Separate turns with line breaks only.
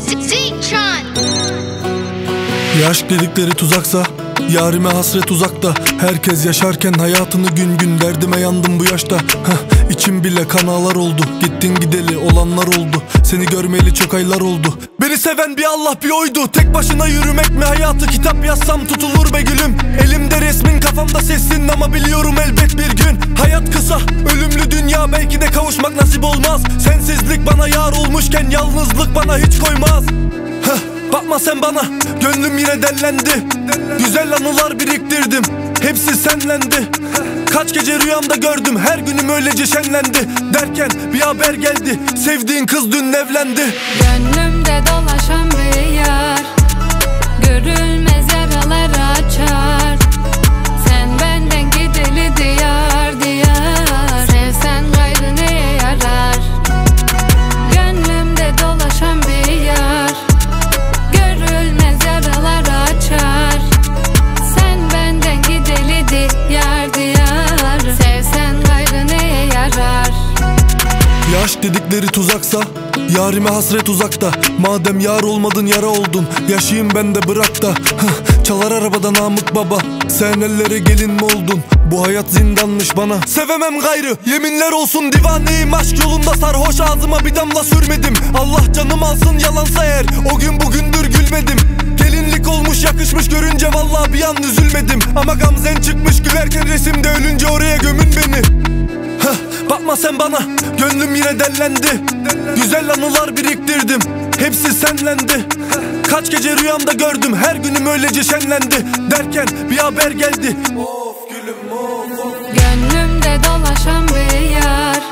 Yaş dedikleri tuzaksa, yarime hasret uzakta. Herkes yaşarken hayatını gün gün, derdime yandım bu yaşta. İçim bile kan ağlar oldu, gittin gideli olanlar oldu. Seni görmeyeli çok aylar oldu. Beni seven bir Allah bir oydu. Tek başına yürümek mi hayatı, kitap yazsam tutulur be gülüm. Elimde resmin, kafamda sesin, ama biliyorum elbet bir gün. Hayat kısa, ölümlü dünya, belki de kavuşmak nasip olmaz. Sensizlik bana yar olmuşken yalnızlık bana hiç koymaz. Bakma sen bana, gönlüm yine dellendi. Güzel anılar biriktirdim, hepsi senlendi. Kaç gece rüyamda gördüm, her günüm öylece şenlendi. Derken bir haber geldi, sevdiğin kız dün evlendi.
Gönlümde dolaşan bir yar, görülmez yaralar açar. Sen benden gideli diyar diyar, sevsen gayrı neye yarar? Gönlümde dolaşan bir yar, görülmez yaralar açar. Sen benden gideli diyar diyar, sevsen gayrı neye yarar?
Yaş dedikleri tuzaksa, yarime hasret uzakta. Madem yar olmadın yara oldun, yaşayayım ben de bırak da. Çalar arabada Namık Baba, sen ellere gelin mi oldun? Bu hayat zindanmış bana, sevemem gayrı, yeminler olsun. Divaneyim aşk yolunda sarhoş, ağzıma bir damla sürmedim. Allah canım alsın yalansa eğer, o gün bugündür gülmedim. Gelinlik olmuş yakışmış görünce vallahi bir an üzülmedim. Ama gamzen çıkmış gülerken resimde, ölünce oraya gömün beni. Bakma sen bana, gönlüm yine dellendi. Güzel anılar biriktirdim, hepsi senlendi. Kaç gece rüyamda gördüm, her günüm öylece şenlendi. Derken bir haber geldi, of gülüm of.
Gönlümde dolaşan bir yar,